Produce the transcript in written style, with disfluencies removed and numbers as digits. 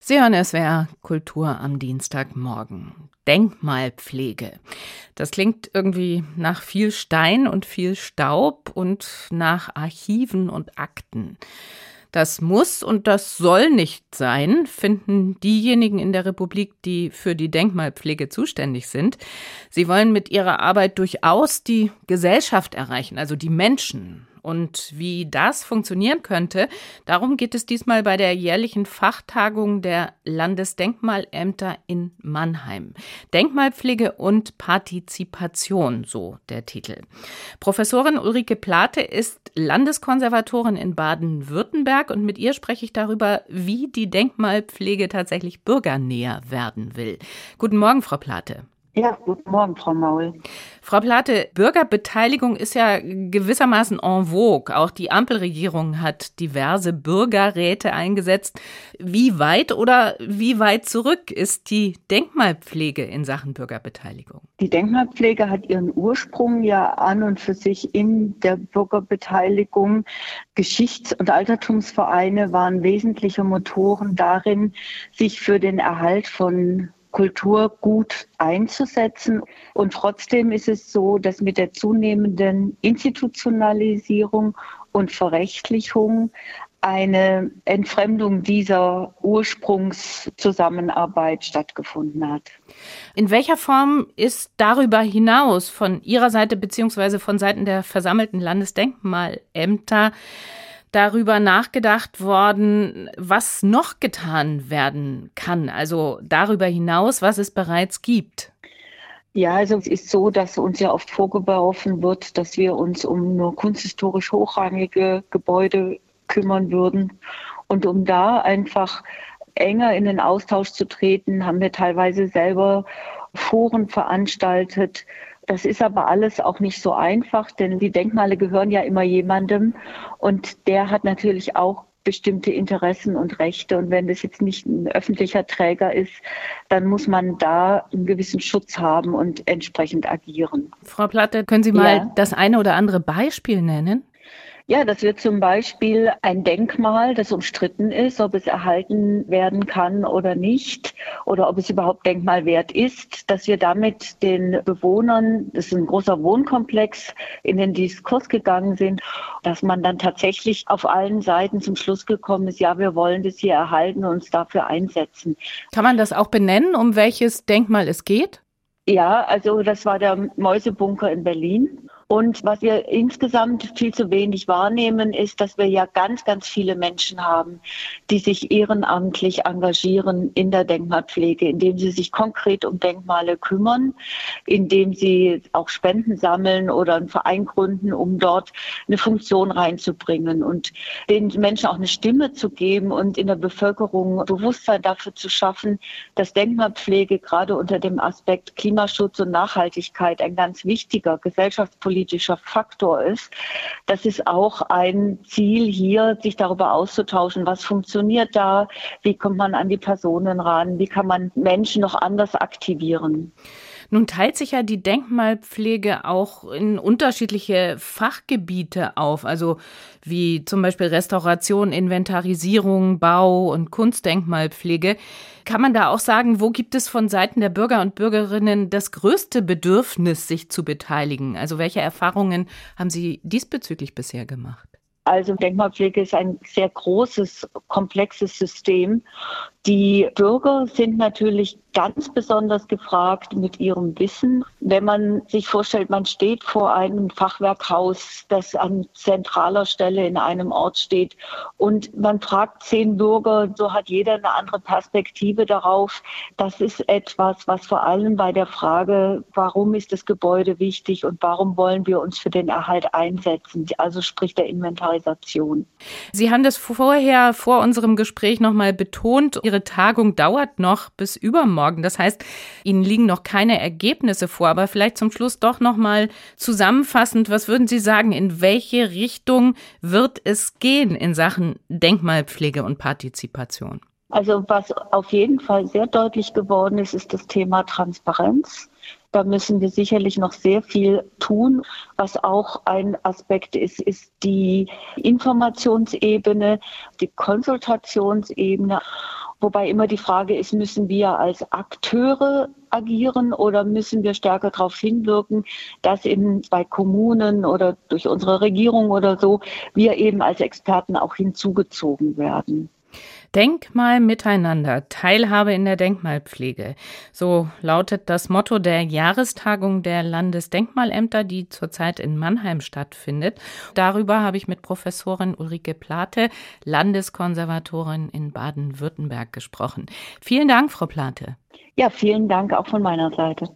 Sie hören SWR Kultur am Dienstagmorgen. Denkmalpflege. Das klingt irgendwie nach viel Stein und viel Staub und nach Archiven und Akten. Das muss und das soll nicht sein, finden diejenigen in der Republik, die für die Denkmalpflege zuständig sind. Sie wollen mit ihrer Arbeit durchaus die Gesellschaft erreichen, also die Menschen. Und wie das funktionieren könnte, darum geht es diesmal bei der jährlichen Fachtagung der Landesdenkmalämter in Mannheim. Denkmalpflege und Partizipation, so der Titel. Professorin Ulrike Plate ist Landeskonservatorin in Baden-Württemberg und mit ihr spreche ich darüber, wie die Denkmalpflege tatsächlich bürgernäher werden will. Guten Morgen, Frau Plate. Ja, guten Morgen, Frau Maul. Frau Plate, Bürgerbeteiligung ist ja gewissermaßen en vogue. Auch die Ampelregierung hat diverse Bürgerräte eingesetzt. Wie weit zurück ist die Denkmalpflege in Sachen Bürgerbeteiligung? Die Denkmalpflege hat ihren Ursprung ja an und für sich in der Bürgerbeteiligung. Geschichts- und Altertumsvereine waren wesentliche Motoren darin, sich für den Erhalt von Kultur gut einzusetzen. Und trotzdem ist es so, dass mit der zunehmenden Institutionalisierung und Verrechtlichung eine Entfremdung dieser Ursprungszusammenarbeit stattgefunden hat. In welcher Form ist darüber hinaus von Ihrer Seite bzw. von Seiten der versammelten Landesdenkmalämter darüber nachgedacht worden, was noch getan werden kann, also darüber hinaus, was es bereits gibt? Ja, also es ist so, dass uns ja oft vorgeworfen wird, dass wir uns um nur kunsthistorisch hochrangige Gebäude kümmern würden. Und um da einfach enger in den Austausch zu treten, haben wir teilweise selber Foren veranstaltet. Das ist aber alles auch nicht so einfach, denn die Denkmale gehören ja immer jemandem und der hat natürlich auch bestimmte Interessen und Rechte. Und wenn das jetzt nicht ein öffentlicher Träger ist, dann muss man da einen gewissen Schutz haben und entsprechend agieren. Frau Plate, können Sie mal das eine oder andere Beispiel nennen? Ja, das wird zum Beispiel ein Denkmal, das umstritten ist, ob es erhalten werden kann oder nicht, oder ob es überhaupt Denkmalwert ist, dass wir damit den Bewohnern, das ist ein großer Wohnkomplex, in den Diskurs gegangen sind, dass man dann tatsächlich auf allen Seiten zum Schluss gekommen ist, ja, wir wollen das hier erhalten und uns dafür einsetzen. Kann man das auch benennen, um welches Denkmal es geht? Ja, also das war der Mäusebunker in Berlin. Und was wir insgesamt viel zu wenig wahrnehmen, ist, dass wir ja ganz, ganz viele Menschen haben, die sich ehrenamtlich engagieren in der Denkmalpflege, indem sie sich konkret um Denkmale kümmern, indem sie auch Spenden sammeln oder einen Verein gründen, um dort eine Funktion reinzubringen und den Menschen auch eine Stimme zu geben und in der Bevölkerung Bewusstsein dafür zu schaffen, dass Denkmalpflege gerade unter dem Aspekt Klimaschutz und Nachhaltigkeit ein ganz wichtiger gesellschaftspolitischer Faktor ist. Das ist auch ein Ziel hier, sich darüber auszutauschen, was funktioniert da, wie kommt man an die Personen ran, wie kann man Menschen noch anders aktivieren. Nun teilt sich ja die Denkmalpflege auch in unterschiedliche Fachgebiete auf, also wie zum Beispiel Restauration, Inventarisierung, Bau und Kunstdenkmalpflege. Kann man da auch sagen, wo gibt es von Seiten der Bürger und Bürgerinnen das größte Bedürfnis, sich zu beteiligen? Also welche Erfahrungen haben Sie diesbezüglich bisher gemacht? Also Denkmalpflege ist ein sehr großes, komplexes System. Die Bürger sind natürlich ganz besonders gefragt mit ihrem Wissen. Wenn man sich vorstellt, man steht vor einem Fachwerkhaus, das an zentraler Stelle in einem Ort steht und man fragt 10 Bürger, so hat jeder eine andere Perspektive darauf. Das ist etwas, was vor allem bei der Frage, warum ist das Gebäude wichtig und warum wollen wir uns für den Erhalt einsetzen, also sprich der Inventarisation. Sie haben das vorher vor unserem Gespräch nochmal betont, Ihre Tagung dauert noch bis übermorgen. Das heißt, Ihnen liegen noch keine Ergebnisse vor, aber vielleicht zum Schluss doch noch mal zusammenfassend, was würden Sie sagen, in welche Richtung wird es gehen in Sachen Denkmalpflege und Partizipation? Also was auf jeden Fall sehr deutlich geworden ist, ist das Thema Transparenz. Da müssen wir sicherlich noch sehr viel tun. Was auch ein Aspekt ist, ist die Informationsebene, die Konsultationsebene. Wobei immer die Frage ist, müssen wir als Akteure agieren oder müssen wir stärker darauf hinwirken, dass eben bei Kommunen oder durch unsere Regierung oder so wir eben als Experten auch hinzugezogen werden. Denkmal miteinander, Teilhabe in der Denkmalpflege. So lautet das Motto der Jahrestagung der Landesdenkmalämter, die zurzeit in Mannheim stattfindet. Darüber habe ich mit Professorin Ulrike Plate, Landeskonservatorin in Baden-Württemberg, gesprochen. Vielen Dank, Frau Plate. Ja, vielen Dank auch von meiner Seite.